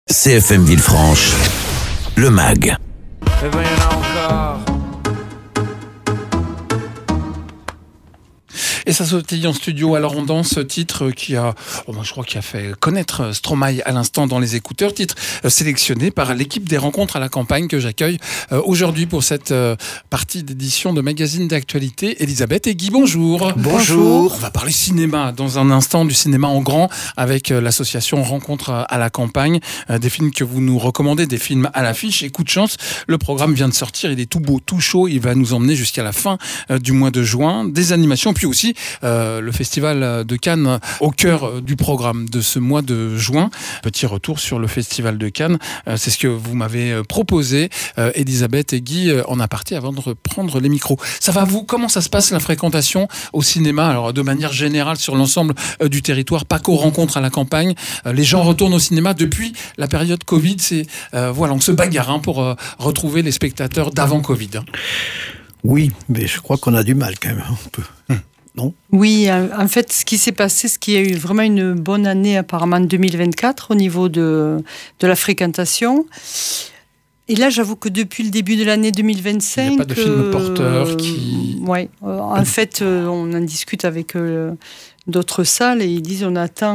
CFM Villefranche, le MAG. Eh ben, il y en a encore. Et ça sautille en studio. Alors on danse ce titre qui a, je crois, qui a fait connaître Stromae à l'instant dans les écouteurs. Titre sélectionné par l'équipe des rencontres à la campagne que j'accueille aujourd'hui pour cette partie d'édition de magazine d'actualité. Elisabeth et Guy, bonjour. Bonjour. On va parler cinéma dans un instant, du cinéma en grand avec l'association Rencontres à la campagne. Des films que vous nous recommandez, des films à l'affiche. Et coup de chance, le programme vient de sortir. Il est tout beau, tout chaud. Il va nous emmener jusqu'à la fin du mois de juin. Des animations, puis aussi le Festival de Cannes au cœur du programme de ce mois de juin. Petit retour sur le Festival de Cannes. C'est ce que vous m'avez proposé, Elisabeth et Guy, en aparté avant de reprendre les micros. Ça va vous? Comment ça se passe la fréquentation au cinéma? Alors de manière générale sur l'ensemble du territoire, pas qu'aux rencontres à la campagne. Les gens retournent au cinéma depuis la période Covid. C'est on se bagarre pour retrouver les spectateurs d'avant Covid. Oui, mais je crois qu'on a du mal quand même un peu. Non ? Oui, en fait, ce qui s'est passé, c'est qu'il y a eu vraiment une bonne année apparemment en 2024 au niveau de la fréquentation. Et là, j'avoue que depuis le début de l'année 2025... Il n'y a pas de film porteur qui... Oui, en fait, on en discute avec d'autres salles et ils disent on attend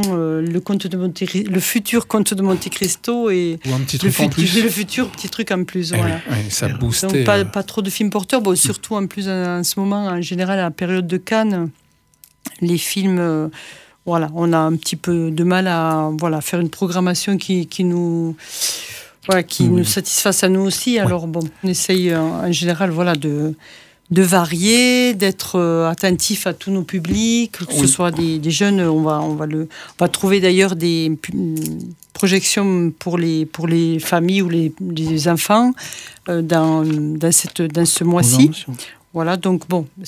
le futur Conte de Monte Cristo et ou un petit truc en plus. Le futur petit truc en plus. Voilà. Oui, ça boostait. Donc pas trop de films porteurs. Bon, surtout en plus en ce moment, en général, à la période de Cannes, les films... on a un petit peu de mal à faire une programmation qui nous satisfasse à nous aussi. Alors on essaye en général de varier, d'être attentif à tous nos publics, que ce soit des jeunes. On va trouver d'ailleurs des projections pour les familles ou les enfants dans ce mois-ci. Voilà, donc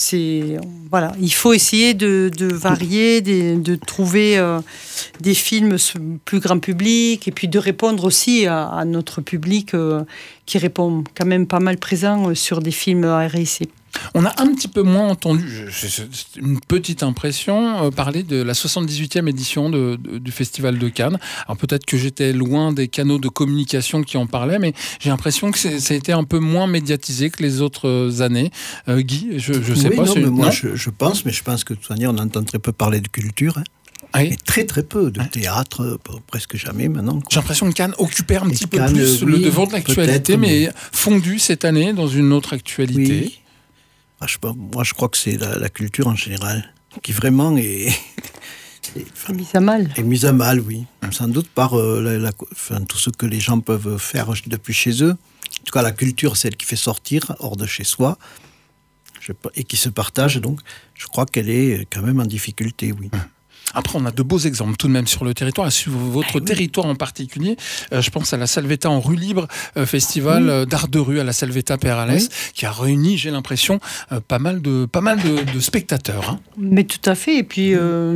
il faut essayer de varier, de trouver des films plus grand public et puis de répondre aussi à notre public qui répond quand même pas mal présent sur des films RSC. On a un petit peu moins entendu, c'est une petite impression, parler de la 78e édition du Festival de Cannes. Alors peut-être que j'étais loin des canaux de communication qui en parlaient, mais j'ai l'impression que ça a été un peu moins médiatisé que les autres années. Guy, je sais pas. Moi je pense que de toute manière on entend très peu parler de culture. Oui. Et très très peu de théâtre, presque jamais maintenant. J'ai l'impression que Cannes occupait un petit peu plus le devant de l'actualité, mais fondu cette année dans une autre actualité. Oui. Moi, je crois que c'est la culture en général qui vraiment est mise à mal. Est mise à mal, oui. Sans doute par tout ce que les gens peuvent faire depuis chez eux. En tout cas, la culture, celle qui fait sortir hors de chez soi et qui se partage. Donc, je crois qu'elle est quand même en difficulté, oui. Après, on a de beaux exemples tout de même sur le territoire, et sur votre territoire en particulier. Je pense à la Salvetat en rue libre, festival d'art de rue à la Salvetat Perales, qui a réuni, j'ai l'impression, pas mal de spectateurs. Hein. Mais tout à fait. Et puis,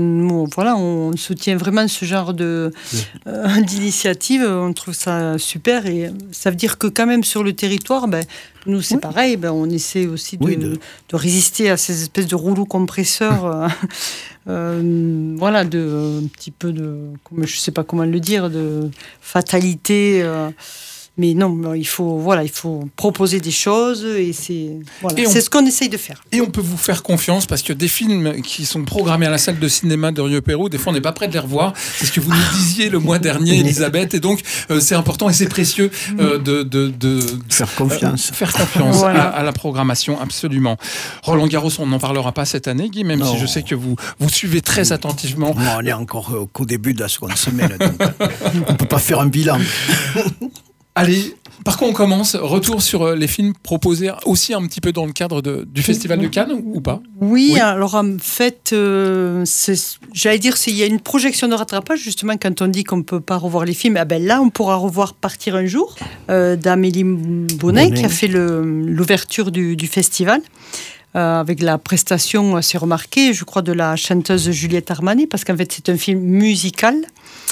on soutient vraiment ce genre d'initiative. On trouve ça super. Et ça veut dire que quand même sur le territoire, nous, c'est pareil. On essaie aussi de résister à ces espèces de rouleaux compresseurs. Un petit peu je sais pas comment le dire, de fatalité. Mais non, il faut proposer des choses et c'est ce qu'on essaye de faire. Et on peut vous faire confiance parce que des films qui sont programmés à la salle de cinéma de Rieux-Pérou, des fois on n'est pas prêt de les revoir. C'est ce que vous nous disiez le mois dernier, Elisabeth. Et donc c'est important et c'est précieux de faire confiance. À la programmation, absolument. Roland Garros, on n'en parlera pas cette année, Guy, même si je sais que vous suivez très attentivement. Non, on est encore qu'au début de la seconde semaine. Donc on ne peut pas faire un bilan. Allez, par quoi on commence? Retour sur les films proposés aussi un petit peu dans le cadre du Festival de Cannes ou pas? Oui, alors en fait, j'allais dire, il y a une projection de rattrapage, justement, quand on dit qu'on ne peut pas revoir les films. Là, on pourra revoir Partir un jour, d'Amélie Bonnet, qui a fait l'ouverture du festival. Avec la prestation assez remarquée, je crois, de la chanteuse Juliette Armanet, parce qu'en fait, c'est un film musical.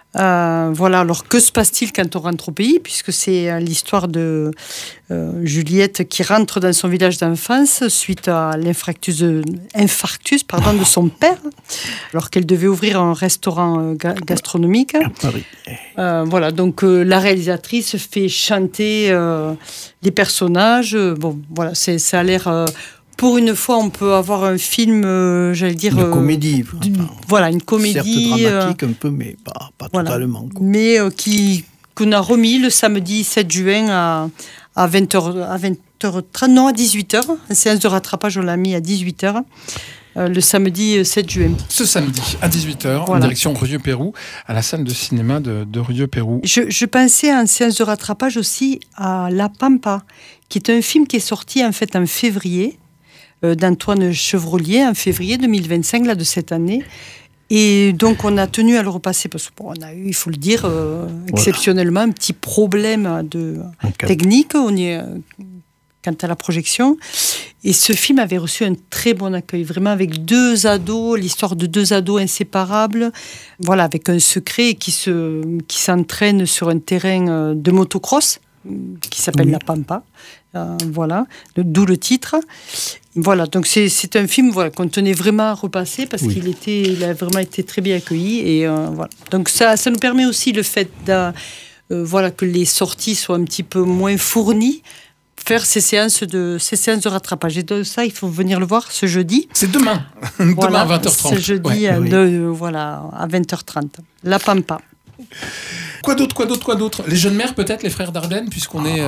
Voilà, alors que se passe-t-il quand on rentre au pays, puisque c'est l'histoire de Juliette qui rentre dans son village d'enfance suite à l'infarctus de son père, alors qu'elle devait ouvrir un restaurant gastronomique. À Paris. Voilà, donc la réalisatrice fait chanter les personnages. Bon, voilà, ça a l'air... pour une fois, on peut avoir un film, j'allais dire... Une comédie. Voilà, une comédie... Certes dramatique un peu, mais pas voilà, totalement. Quoi. Mais qu'on a remis le samedi 7 juin à 20h30, non, à 18h. En séance de rattrapage, on l'a mis à 18h. Le samedi 7 juin. Ce samedi, à 18h, en direction Rieux-Pérou, à la salle de cinéma de Rieux-Pérou. Je pensais en séance de rattrapage aussi à La Pampa, qui est un film qui est sorti en fait en février, d'Antoine Chevrolier, en février 2025, là, de cette année. Et donc, on a tenu à le repasser, parce qu'on a eu, il faut le dire, exceptionnellement, un petit problème technique quant à la projection. Et ce film avait reçu un très bon accueil, vraiment avec deux ados, l'histoire de deux ados inséparables, voilà, avec un secret qui s'entraîne sur un terrain de motocross qui s'appelle La Pampa. Voilà, d'où le titre. Voilà, donc c'est un film qu'on tenait vraiment à repasser parce qu'il a vraiment été très bien accueilli. Et voilà. Donc ça nous permet aussi le fait que les sorties soient un petit peu moins fournies, faire ces séances de rattrapage. Et de ça, il faut venir le voir ce jeudi. C'est demain, voilà, demain à 20h30. Ce jeudi à 20h30. La Pampa. Quoi d'autre Les Jeunes Mères, peut-être, les Frères Dardenne, puisqu'on est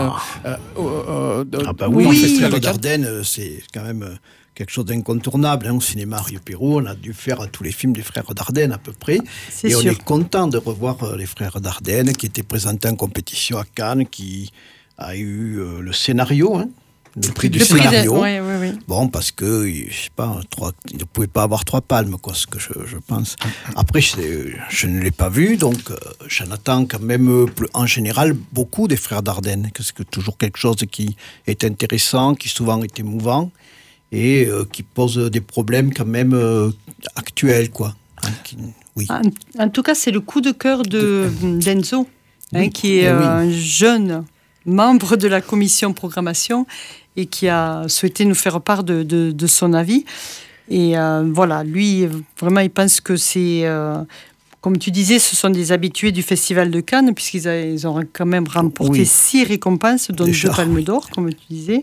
oui, les Frères Dardenne, c'est quand même quelque chose d'incontournable. Au cinéma Rieux-Pérou, on a dû faire tous les films des Frères Dardenne à peu près. Et on est content de revoir les Frères Dardenne, qui étaient présentés en compétition à Cannes, qui a eu le scénario, le prix du scénario. Oui. Bon, parce que, je sais pas, il ne pouvait pas avoir 3 palmes, quoi, ce que je pense. Après, je ne l'ai pas vu, donc j'en attends quand même, en général, beaucoup des Frères Dardenne, que c'est toujours quelque chose qui est intéressant, qui souvent est émouvant, et qui pose des problèmes quand même actuels, quoi. Oui. En tout cas, c'est le coup de cœur d'Enzo, qui est un jeune membre de la commission programmation et qui a souhaité nous faire part de son avis. Et voilà, lui, vraiment, il pense que c'est... comme tu disais, ce sont des habitués du Festival de Cannes, puisqu'ils ont quand même remporté 6 récompenses, dont 2 palmes d'or, comme tu disais.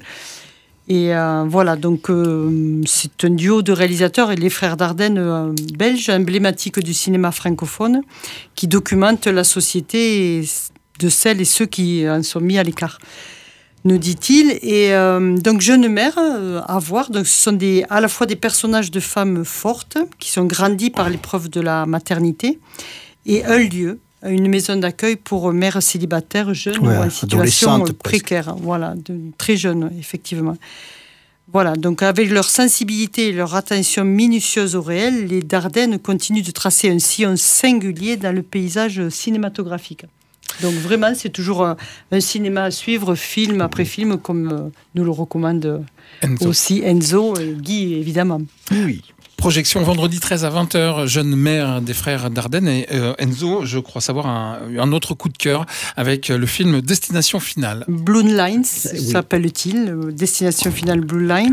Et voilà, donc c'est un duo de réalisateurs, et les Frères Dardenne belges, emblématiques du cinéma francophone, qui documentent la société de celles et ceux qui en sont mis à l'écart, nous dit-il. Et donc, Jeunes Mères, à voir. Donc, ce sont à la fois des personnages de femmes fortes qui sont grandis par l'épreuve de la maternité, et un lieu, une maison d'accueil pour mères célibataires, jeunes ou en situation précaire. Voilà, très jeunes, effectivement. Voilà, donc avec leur sensibilité et leur attention minutieuse au réel, les Dardennes continuent de tracer un sillon singulier dans le paysage cinématographique. Donc vraiment, c'est toujours un cinéma à suivre, film après film, comme nous le recommande aussi Enzo et Guy, évidemment. Oui. Projection vendredi 13 à 20h, Jeunes Mères des Frères Dardenne. Et Enzo, je crois savoir un autre coup de cœur avec le film Destination Finale. Blue Lines, s'appelle-t-il, Destination Finale Blue Lines.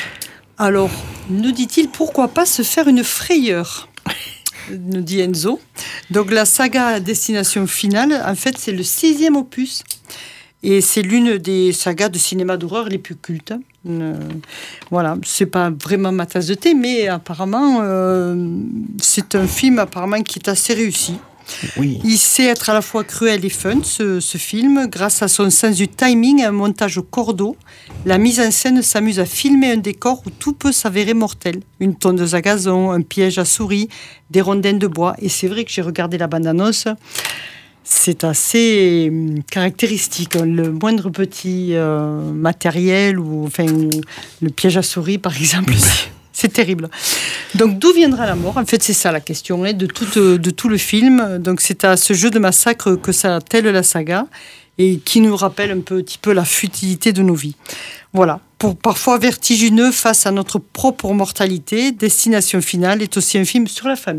Alors, nous dit-il, pourquoi pas se faire une frayeur, nous dit Enzo. Donc la saga Destination Finale, en fait, c'est le 6e opus. Et c'est l'une des sagas de cinéma d'horreur les plus cultes. Voilà, c'est pas vraiment ma tasse de thé, mais apparemment, c'est un film apparemment qui est assez réussi. Oui. Il sait être à la fois cruel et fun, ce film, grâce à son sens du timing et un montage au cordeau. La mise en scène s'amuse à filmer un décor où tout peut s'avérer mortel. Une tondeuse à gazon, un piège à souris, des rondins de bois. Et c'est vrai que j'ai regardé la bande-annonce. C'est assez caractéristique. Le moindre petit matériel, le piège à souris, par exemple, c'est terrible. Donc, d'où viendra la mort ? En fait, c'est ça la question de tout le film. Donc, c'est à ce jeu de massacre que s'attelle la saga et qui nous rappelle un petit peu la futilité de nos vies. Voilà. Parfois vertigineux face à notre propre mortalité, Destination Finale est aussi un film sur la famille.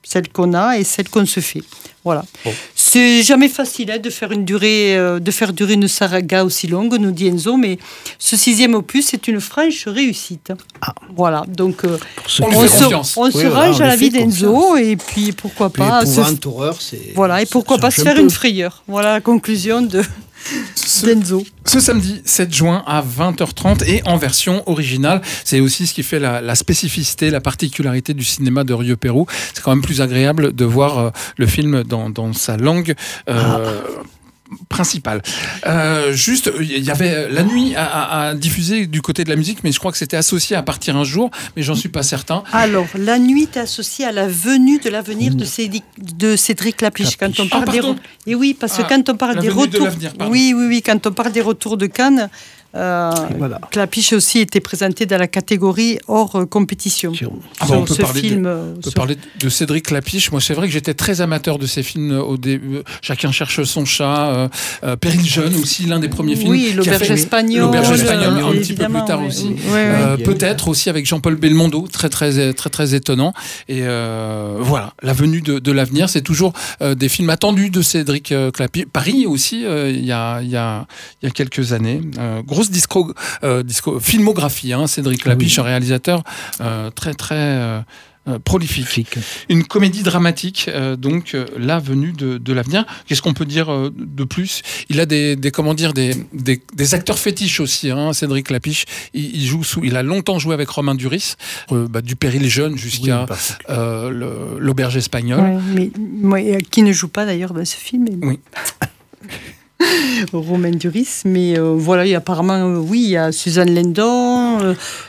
celle qu'on a et celle qu'on se fait. Voilà. Bon. C'est jamais facile de faire durer une saga aussi longue, nous dit Enzo, mais ce 6e opus est une franche réussite. Voilà, donc on se range à la vie d'Enzo et puis pourquoi pas épouvante, horreur, c'est voilà, et pourquoi pas se faire une frayeur. Voilà la conclusion d'Enzo. Ce samedi 7 juin à 20h30 et en version originale. C'est aussi ce qui fait la spécificité, la particularité du cinéma de Rieux-Pérou. C'est quand même plus agréable de voir le film dans sa langue principale. Juste, il y avait La Nuit à diffuser du côté de la musique, mais je crois que c'était associé à Partir un jour, mais j'en suis pas certain. Alors, La Nuit est associée à La Venue de l'avenir de Cédric Clapiche. Quand on parle et oui, parce que quand on parle des retours, oui, quand on parle des retours de Cannes, Clapiche aussi était présenté dans la catégorie hors compétition. On peut parler de Cédric Clapiche. Moi, c'est vrai que j'étais très amateur de ces films au début. Chacun cherche son chat, Péril jeune aussi, l'un des premiers films. Oui, L'Auberge espagnole, mais un petit peu plus tard aussi. Peut-être aussi avec Jean-Paul Belmondo, très étonnant. Et voilà, La Venue de l'avenir, c'est toujours des films attendus de Cédric Clapiche. Paris aussi, il y a quelques années. Grosse filmographie, Cédric Clapiche, un réalisateur très prolifique. Une comédie dramatique, donc La Venue de l'avenir. Qu'est-ce qu'on peut dire de plus ? Il a des acteurs fétiches aussi, Cédric Clapiche. Il a longtemps joué avec Romain Duris, du Péril jeune jusqu'à l'Auberge espagnole. Mais qui ne joue pas d'ailleurs dans ce film. Oui. Romain Duris, mais voilà, il y a Suzanne Lendon.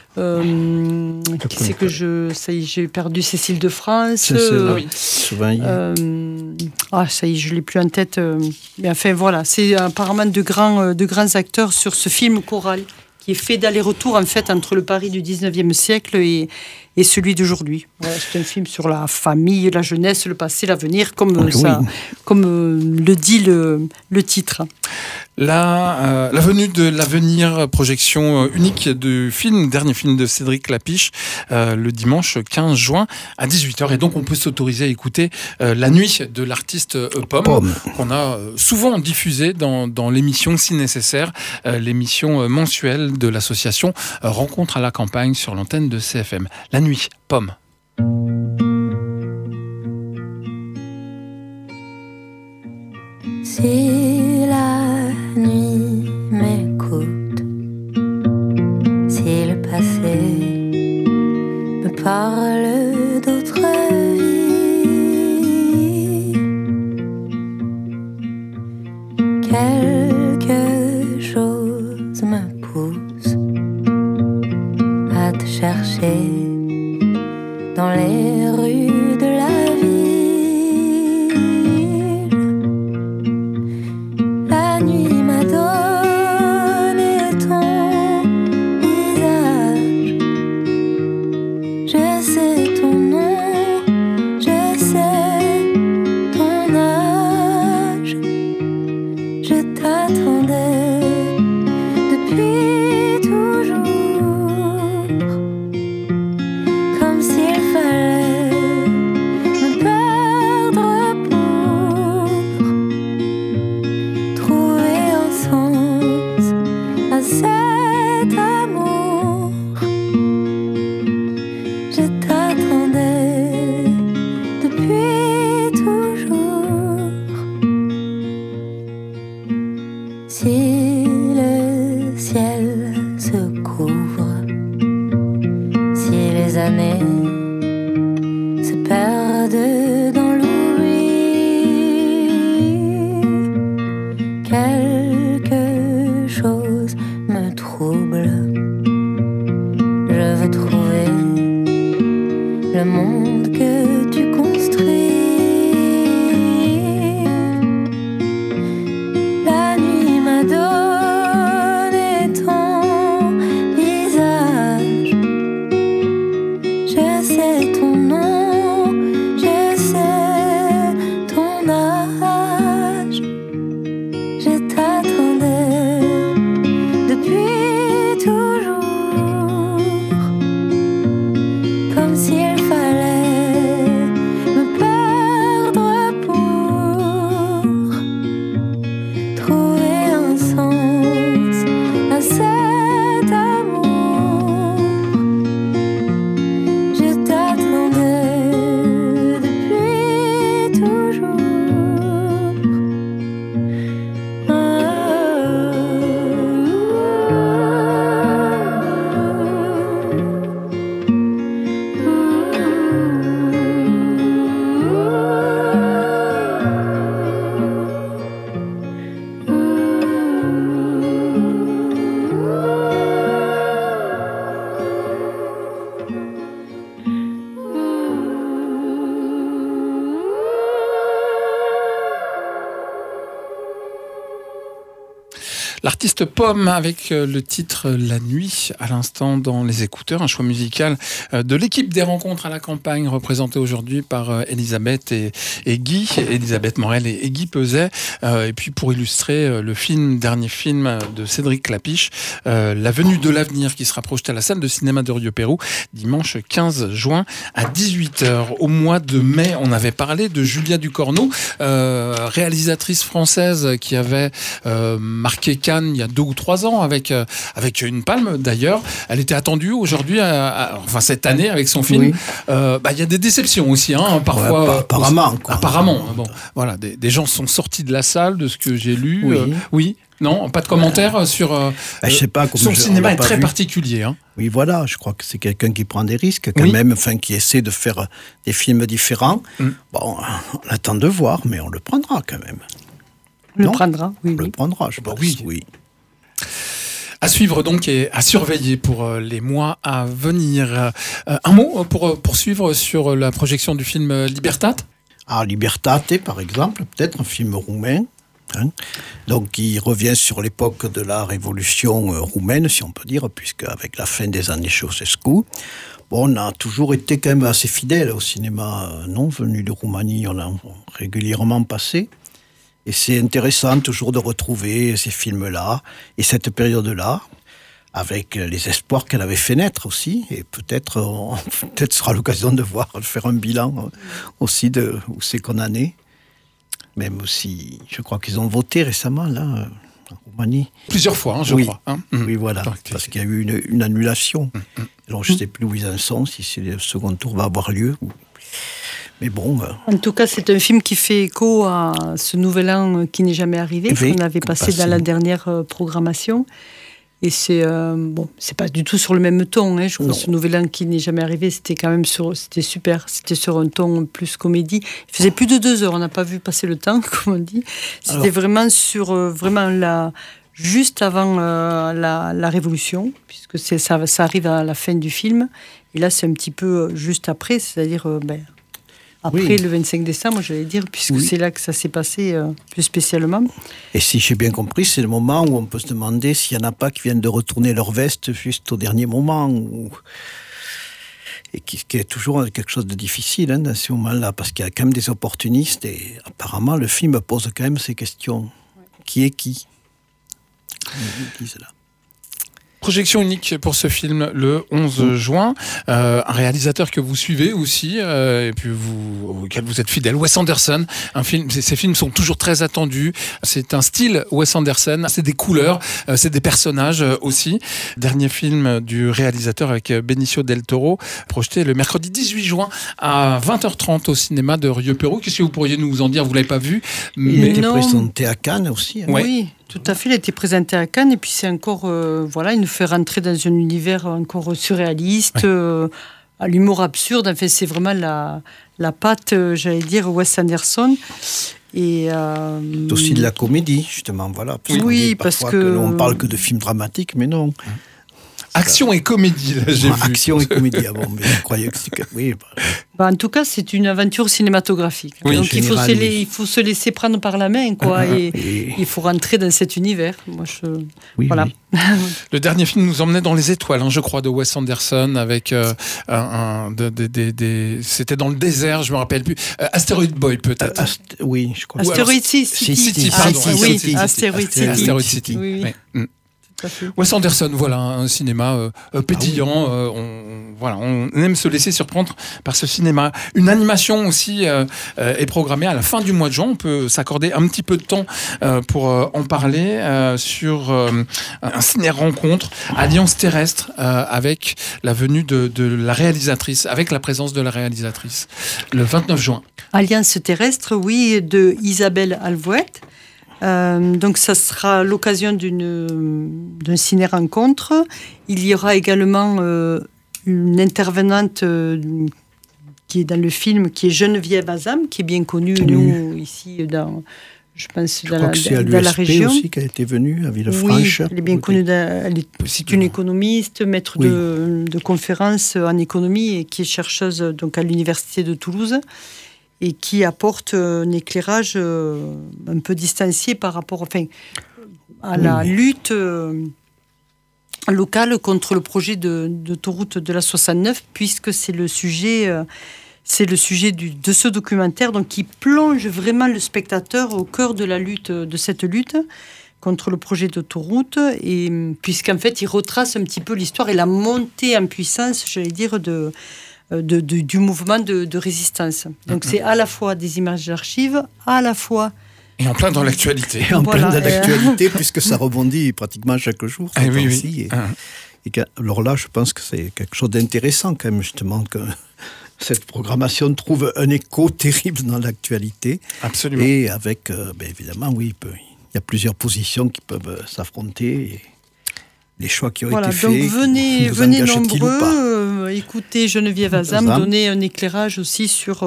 J'ai perdu Cécile de France. Ça y est, je l'ai plus en tête. Mais enfin voilà, c'est apparemment de grands acteurs sur ce film choral qui est fait d'aller-retour en fait entre le Paris du 19e siècle et celui d'aujourd'hui. Voilà, c'est un film sur la famille, la jeunesse, le passé, l'avenir, comme le dit le titre. La Venue de l'avenir, projection unique du dernier film de Cédric Clapiche, le dimanche 15 juin à 18h. Et donc on peut s'autoriser à écouter La Nuit de l'artiste Pomme, qu'on a souvent diffusé dans l'émission Si Nécessaire, l'émission mensuelle de l'association Rencontre à la campagne sur l'antenne de CFM. La Nuit, Pomme. Si la nuit m'écoute, si le passé me parle d'autres vies, quelque chose me pousse à te chercher dans les rues de la ville. La nuit m'a donné ton visage. Je sais ton nom, je sais ton âge. Je t'attendais depuis toujours, comme s'il fallait me perdre pour trouver un sens à cet amour. Je t'attendais depuis toujours. Si le ciel se couvre, si les années se perdent dans l'oubli, quelque chose me trouble. Je veux trouver le monde que tu construis. La nuit m'a donné ton visage. Je sais ton nom, je sais ton âge. Je t'attends L'artiste Pomme avec le titre La Nuit à l'instant dans les écouteurs, un choix musical de l'équipe des rencontres à la campagne représentée aujourd'hui par Elisabeth et Guy, Elisabeth Morel et Guy Peuzet. Et puis pour illustrer le dernier film de Cédric Clapiche, La Venue de l'avenir, qui sera projeté à la salle de cinéma de Rieux-Pérou dimanche 15 juin à 18h. Au mois de mai, on avait parlé de Julia Ducorneau, réalisatrice française qui avait marqué Cannes il y a 2 ou 3 ans avec une palme d'ailleurs. Elle était attendue aujourd'hui, enfin cette année avec son film. Il y a des déceptions aussi, hein, parfois. Apparemment. Apparemment. Bon, voilà, des gens sont sortis de la salle, de ce que j'ai lu. Oui. Non, pas de commentaires sur. Je sais pas. Son cinéma est très particulier. Hein. Oui, voilà. Je crois que c'est quelqu'un qui prend des risques, quand même, enfin, qui essaie de faire des films différents. Bon, on attend de voir, mais on le prendra quand même. On le prendra, oui. On le prendra, je pense. Oui. À suivre donc et à surveiller pour les mois à venir. Un mot pour poursuivre sur la projection du film Libertate ? Libertate, par exemple, peut-être un film roumain. Hein, donc, qui revient sur l'époque de la révolution roumaine, si on peut dire, puisque avec la fin des années Ceausescu, on a toujours été quand même assez fidèle au cinéma non venu de Roumanie. On a régulièrement passé. Et c'est intéressant toujours de retrouver ces films-là et cette période-là, avec les espoirs qu'elle avait fait naître aussi. Et peut-être sera l'occasion de faire un bilan aussi de où c'est qu'on en est. Même aussi, je crois qu'ils ont voté récemment, là, en Roumanie. Plusieurs fois, je crois. Hein. Oui, voilà, parce qu'il y a eu une annulation. Alors, je ne sais plus où ils en sont, si le second tour va avoir lieu. Mais bon... En tout cas, c'est un film qui fait écho à ce nouvel an qui n'est jamais arrivé, qu'on avait passé dans la dernière programmation. Et c'est pas du tout sur le même ton. Hein. Je crois que ce nouvel an qui n'est jamais arrivé, c'était super. C'était sur un ton plus comédie. Il faisait plus de 2 heures. On n'a pas vu passer le temps, comme on dit. C'était vraiment sur juste avant la Révolution, puisque ça arrive à la fin du film. Et là, c'est un petit peu juste après, c'est-à-dire après le 25 décembre, j'allais dire, puisque c'est là que ça s'est passé plus spécialement. Et si j'ai bien compris, c'est le moment où on peut se demander s'il n'y en a pas qui viennent de retourner leur veste juste au dernier moment, et qui est toujours quelque chose de difficile dans ce moment-là, parce qu'il y a quand même des opportunistes, et apparemment le film pose quand même ces questions. Qui est qui ? Ils disent là. Projection unique pour ce film le 11 juin. Un réalisateur que vous suivez aussi, et puis auquel vous êtes fidèle, Wes Anderson. Ces films sont toujours très attendus. C'est un style Wes Anderson. C'est des couleurs, c'est des personnages aussi. Dernier film du réalisateur avec Benicio del Toro, projeté le mercredi 18 juin à 20h30 au cinéma de Rieux-Pérou. Qu'est-ce que vous pourriez nous en dire ? Vous ne l'avez pas vu, mais... Il était présenté à Cannes aussi. Hein. Oui. Tout à fait, il a été présenté à Cannes et puis c'est encore, il nous fait rentrer dans un univers encore surréaliste, à l'humour absurde. Enfin, c'est vraiment la patte, j'allais dire, Wes Anderson. Et c'est aussi de la comédie, justement, voilà. Parce que on parle que de films dramatiques, mais non. Action et comédie, là, j'ai vu. Action et comédie, mais je croyais que c'était... Oui. En tout cas, c'est une aventure cinématographique. Oui, donc il faut se laisser prendre par la main, quoi, et il faut rentrer dans cet univers. Moi, voilà. Oui. Le dernier film nous emmenait dans les étoiles, je crois, de Wes Anderson, avec c'était dans le désert, je me rappelle plus. Asteroid Boy, peut-être. Oui, je crois. Asteroid City. Pardon. Asteroid City. Oui. Wes Anderson, voilà, un cinéma pétillant. On aime se laisser surprendre par ce cinéma. Une animation aussi est programmée à la fin du mois de juin. On peut s'accorder un petit peu de temps pour en parler sur un ciné-rencontre, Alliance terrestre, avec la venue de la réalisatrice, avec la présence de la réalisatrice, le 29 juin. Alliance terrestre, oui, de Isabelle Alvouette. Donc ça sera l'occasion d'un ciné-rencontre. Il y aura également une intervenante qui est dans le film, qui est Geneviève Azam, qui est bien connue, nous, ici, dans la région. Aussi, qui a été venue à Villefranche. Oui, elle est bien connue. C'est une économiste, maître de conférences en économie et qui est chercheuse donc, à l'Université de Toulouse, et qui apporte un éclairage un peu distancié par rapport, à la lutte locale contre le projet d'autoroute de la 69, puisque c'est le sujet de ce documentaire, donc qui plonge vraiment le spectateur au cœur de cette lutte contre le projet d'autoroute, et puisqu'en fait il retrace un petit peu l'histoire et la montée en puissance, j'allais dire, du mouvement de résistance. Donc c'est à la fois des images d'archives, à la fois... Et en plein dans l'actualité. Et en plein dans l'actualité, puisque ça rebondit pratiquement chaque jour. Oui. Alors là, je pense que c'est quelque chose d'intéressant quand même, justement, que cette programmation trouve un écho terrible dans l'actualité. Absolument. Et avec, évidemment, oui, il y a plusieurs positions qui peuvent s'affronter. Et les choix qui ont été faits. Donc venez nombreux, écoutez Geneviève Azam, donner un éclairage aussi sur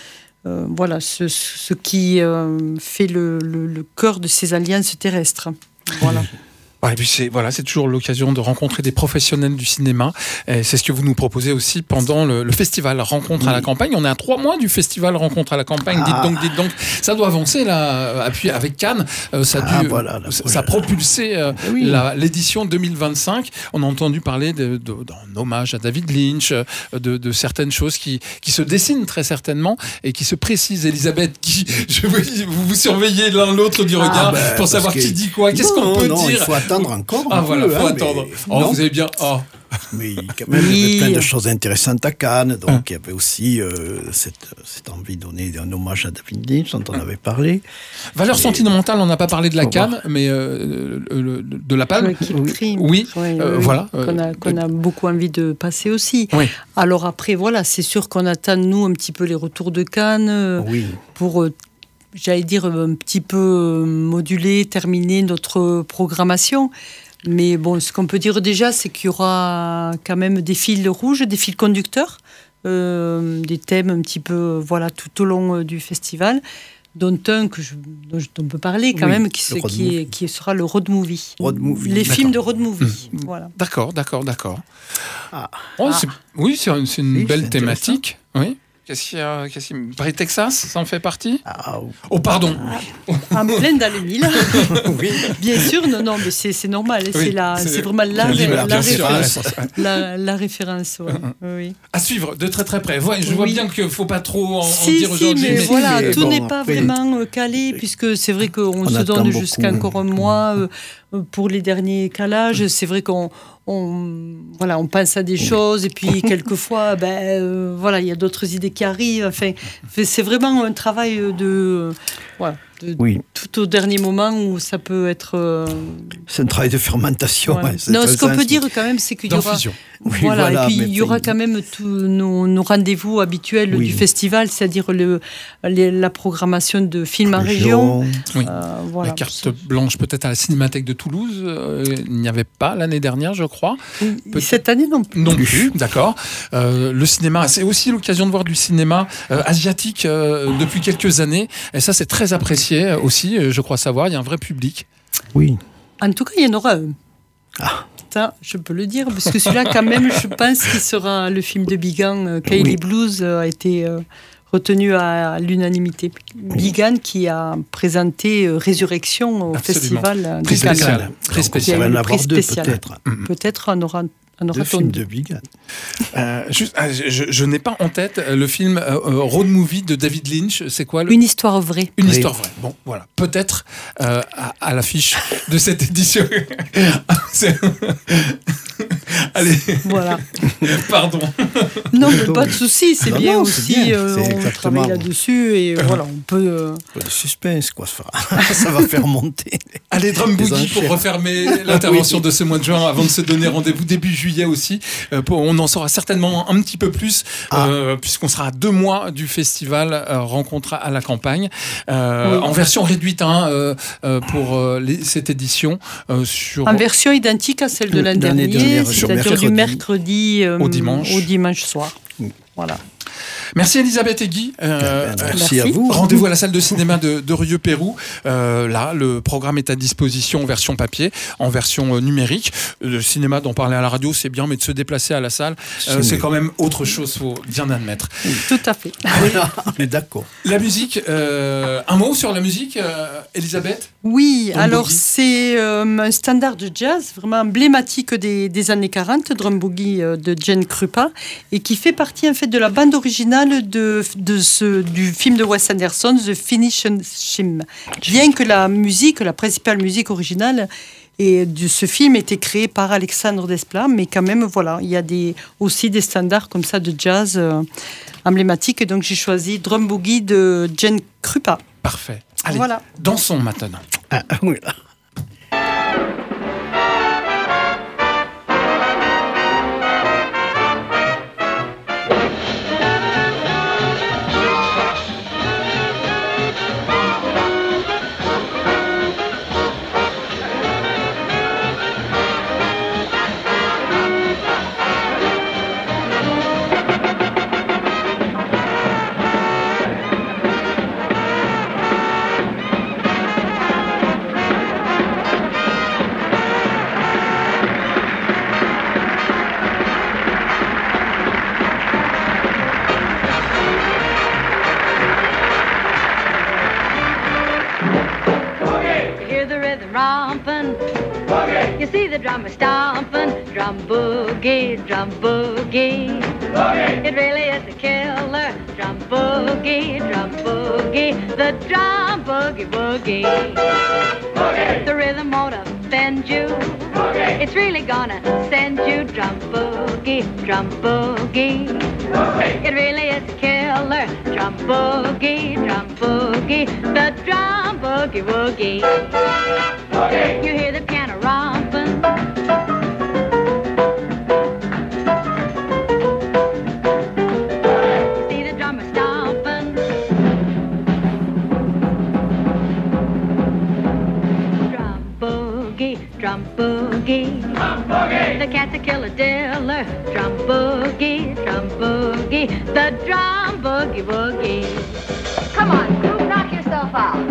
ce qui fait le cœur de ces alliances terrestres. Voilà. Ouais, et puis c'est toujours l'occasion de rencontrer des professionnels du cinéma. Et c'est ce que vous nous proposez aussi pendant le festival Rencontre à la campagne. On est à 3 mois du festival Rencontre à la campagne. Dites donc. Ça doit avancer là. Puis avec Cannes, ça a propulsé l'édition 2025. On a entendu parler d'un hommage à David Lynch, de certaines choses qui se dessinent très certainement et qui se précisent. Elisabeth, vous surveillez l'un l'autre du regard pour savoir qui dit quoi. Qu'est-ce qu'on peut dire? Il faut attendre encore. Faut attendre. Vous avez bien. Mais quand même, il y avait plein de choses intéressantes à Cannes. Donc, il y avait aussi cette envie de donner un hommage à David Lynch, dont on avait parlé. Valeur sentimentale, on n'a pas parlé de la Cannes, mais de la Palme. Voilà. Qu'on a beaucoup envie de passer aussi. Oui. Alors après, voilà, c'est sûr qu'on attend, nous, un petit peu les retours de Cannes pour... j'allais dire, un petit peu moduler, terminer notre programmation. Mais bon, ce qu'on peut dire déjà, c'est qu'il y aura quand même des fils rouges, des fils conducteurs, des thèmes un petit peu, tout au long du festival, dont un dont on peut parler quand même, qui sera le road movie. Les films de road movie. Voilà. D'accord. C'est une belle thématique. Oui. Qu'est-ce qu'il y a Paris-Texas, ça en fait partie? Oh, pardon. En pleine dans les mille. Oui. Bien sûr, non, mais c'est normal. Oui, c'est vraiment la référence. Oui. À suivre de très très près. Je vois bien qu'il ne faut pas trop en dire aujourd'hui. Mais tout n'est pas vraiment calé, puisque c'est vrai qu'on se donne jusqu'à encore un mois pour les derniers calages. C'est vrai qu'on pense à des choses, et puis quelquefois, il y a d'autres idées qui arrivent. Enfin, c'est vraiment un travail tout au dernier moment où ça peut être... C'est un travail de fermentation. Ouais. Non, ce qu'on peut dire quand même, c'est qu'il y aura... et puis il y aura quand même tous nos rendez-vous habituels du festival, c'est-à-dire la programmation de films en région. La carte blanche peut-être à la Cinémathèque de Toulouse. Il n'y avait pas l'année dernière, je crois. Cette année non plus. Non plus, d'accord. Le cinéma, c'est aussi l'occasion de voir du cinéma asiatique depuis quelques années. Et ça, c'est très apprécié aussi, je crois savoir. Il y a un vrai public. Oui. En tout cas, il y en aura un. Ça, je peux le dire, parce que celui-là, quand même, je pense qu'il sera le film de Bigan. Kylie Blues a été retenu à l'unanimité. Bigan qui a présenté Résurrection au festival de Cannes. Très spécial. Il va en avoir deux, peut-être. Peut-être on aura le film de Bigan. Je n'ai pas en tête le film road movie de David Lynch. C'est quoi Une histoire vraie. Une histoire vraie. Bon, voilà. Peut-être à l'affiche de cette édition. Allez. Voilà. Pardon. Non, mais pas de souci. C'est bien aussi. On travaille là-dessus et voilà, on peut. Le suspense, quoi. Ça va faire monter. Allez, Drum Boogie pour refermer l'intervention de ce mois de juin avant de se donner rendez-vous début juillet aussi. On en saura certainement un petit peu plus puisqu'on sera à 2 mois du festival Rencontre à la campagne en version réduite pour cette édition. En version identique à celle de l'année dernière, c'est-à-dire du mercredi au dimanche soir. Voilà. Merci Elisabeth et Guy. Merci à vous. Rendez-vous à la salle de cinéma de Rieux-Pérou. Là, le programme est à disposition en version papier, en version numérique. Le cinéma d'en parler à la radio, c'est bien, mais de se déplacer à la salle, c'est quand même autre chose, faut bien admettre. Tout à fait. On est d'accord. La musique, un mot sur la musique, Elisabeth ? Oui, Drum alors Boogie. c'est un standard de jazz vraiment emblématique des années 40, Drum Boogie de Jane Krupa, et qui fait partie en fait de la bande originale du film de Wes Anderson, The Finishing. Bien que la principale musique originale de ce film était créée par Alexandre Desplat, mais quand même voilà, il y a aussi des standards comme ça de jazz emblématiques, et donc j'ai choisi Drum Boogie de Jane Krupa. Parfait. Allez, Voilà. dansons maintenant. Ah, oui. You hear the rhythm romping. You see the drummer stomping. Drum boogie, drum boogie. It really is a killer. Drum boogie, the drum boogie woogie. The rhythm won't offend you. It's really gonna send you drum boogie, drum boogie. It really is a killer. Drum boogie, the drum boogie woogie. You hear the piano romping. You see the drummer stomping. Drum boogie, drum boogie. The cat's a killer diller. Drum boogie, the drum boogie woogie. Come on, groove, knock yourself out.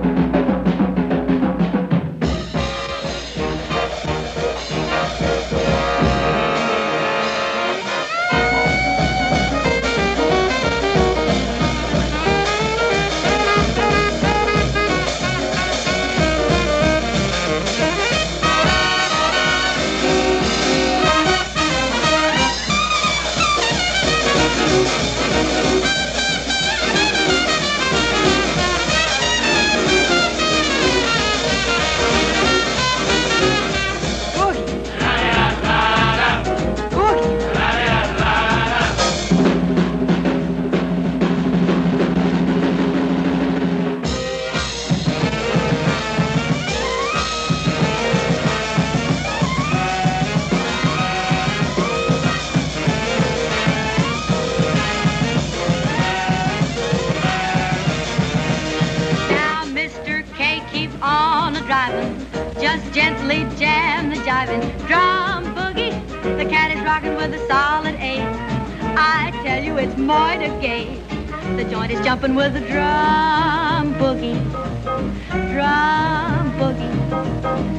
Now, Mr. K, keep on a-driving. Just gently jam the jiving. Drum boogie, the cat is rocking with a solid 8. I tell you, it's more to gay. The joint is jumping with a drum boogie. Drum boogie.